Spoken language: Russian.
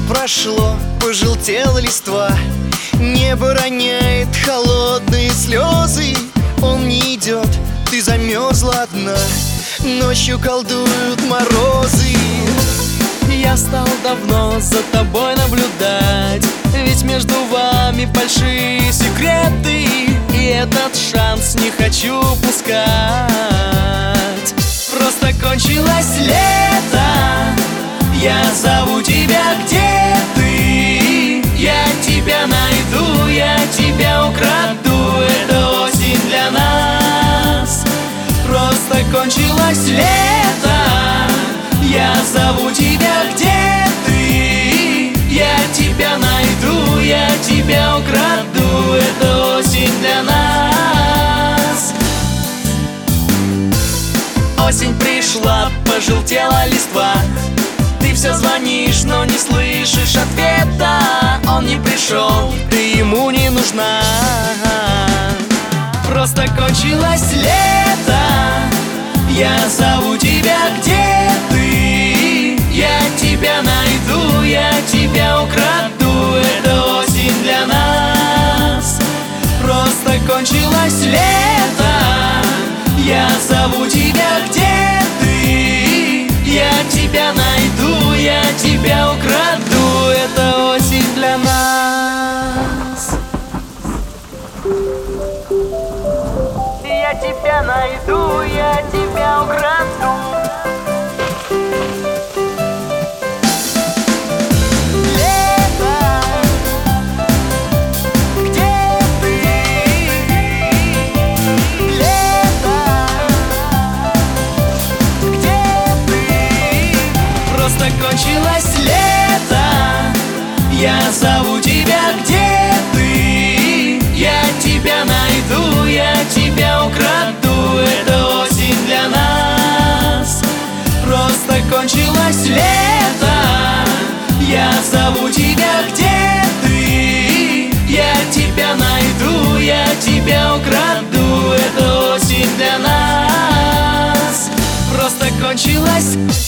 прошло, пожелтела листва. Небо роняет холодные слезы. Он не идет, ты замерзла одна. Ночью колдуют морозы. Я стал давно за тобой наблюдать, ведь между вами большие секреты, и этот шанс не хочу упускать. Просто кончилось лето, я зову тебя, где ты? Я тебя найду, я тебя украду, это осень для нас. Просто кончилось лето, я зову тебя, где ты? Я тебя найду, я тебя украду, это осень для нас. Осень пришла, пожелтела листва. Ты все звонишь, но не слышишь ответа. Он не пришел, ты ему не нужна. Просто кончилось лето, я зову тебя, где ты? Я тебя найду, я тебя украду, это осень для нас. Просто кончилось лето, я зову тебя, где ты? Я тебя найду, я тебя украду, это осень для нас. Я тебя найду, я тебя украду. Лето, где ты? Лето, где ты? Просто кончилось лето, я зову тебя, где ты? Я тебя найду, я тебя украду, это осень для нас. Просто кончилось лето, я зову тебя, где ты? Я тебя найду, я тебя украду, это осень для нас. Просто кончилось